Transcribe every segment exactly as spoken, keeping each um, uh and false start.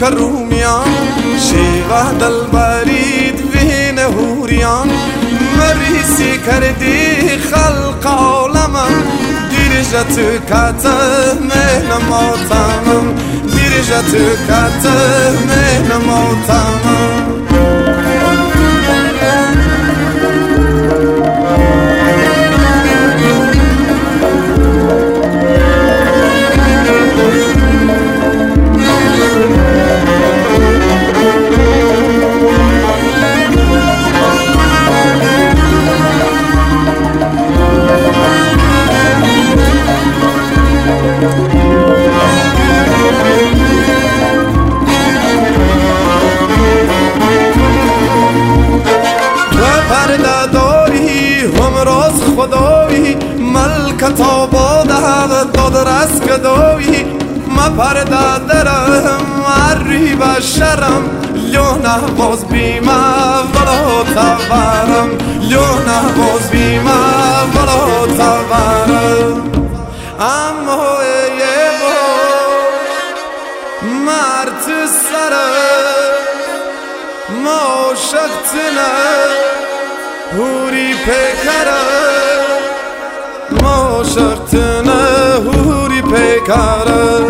رومیان شیوه دل برید وین هوریان مریسی کردی خلق عالمم دیرجت کته مهن موتمم دیرجت کته مهن موتمم خدایی ملکت آباد حق داد رس کدایی ما پرده درم عری بشرم لیونه باز بیمه ولا تورم لیونه باز بیمه ولا تورم اما یه با مرد سره ما شختنه هوری پیکره ما شختنه هوری پیکره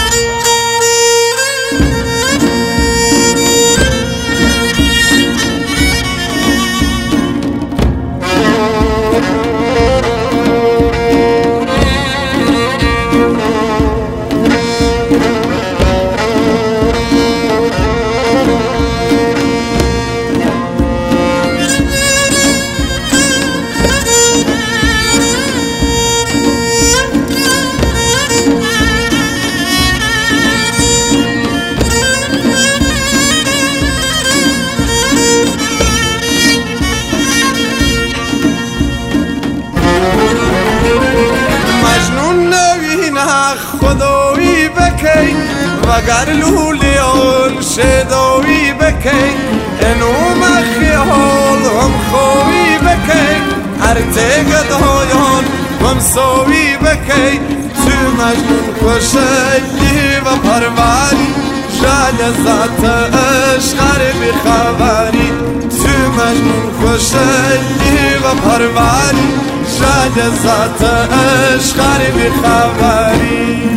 خدایی بکی وگر لولیان شدایی بکی انوم خیال هم خوی بکی ارتگ دایان هم سوی بکی تو مجنون کشی و پروری جل ذات عشق بی خبری تو مجنون کشی و پروری جل ذات عشق بی خبری